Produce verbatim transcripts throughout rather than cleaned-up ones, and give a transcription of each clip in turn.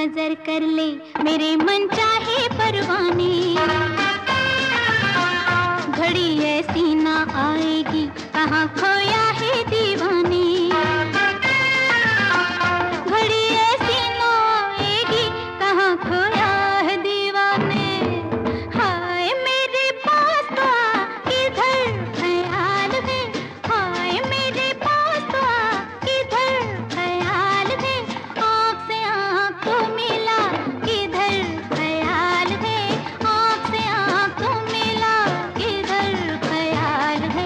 नजर कर ले मेरे मन चाहे परवाने, घड़ी ऐसी ना आएगी कहाँ खोया है दीवाने, घड़ी ऐसी ना आएगी कहाँ खोया है दीवाने। हाय मेरे पास तो आ किधर ख्याल है, हाय मेरे पास तो आ किधर ख्याल है, आँख से आँख तो मिला किधर ख्याल है, आँख से आँख तो मिला किधर ख्याल है।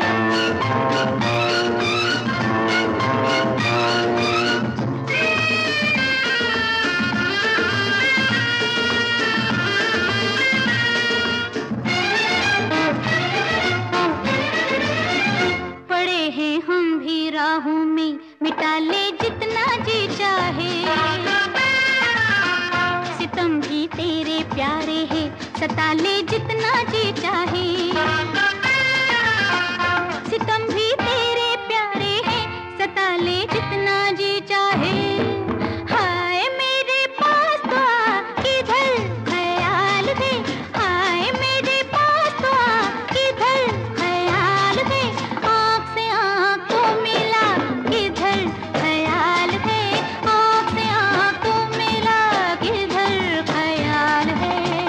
पड़े हैं हम भी राहों में, मिटा ले जितना जी चाहे, सितम भी तेरे प्यारे है, सता ले जितना जी चाहे, सितम भी तेरे प्यारे है, सता ले जितना जी चाहे। हाय मेरे पास तो आ किधर ख्याल है, हाय मेरे पास तो आ किधर ख्याल है, आँख से आँख तो मिला किधर ख्याल है, आँख से आँख तो मिला किधर ख्याल है।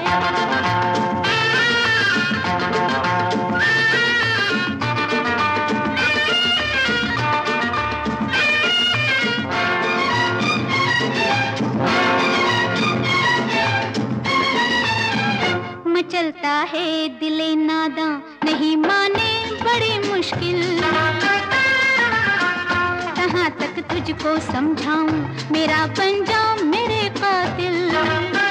मचलता है दिले नादा नहीं माने बड़ी मुश्किल, कहाँ तक तुझको समझाऊं मेरा बन जाऊं मेरे कातिल।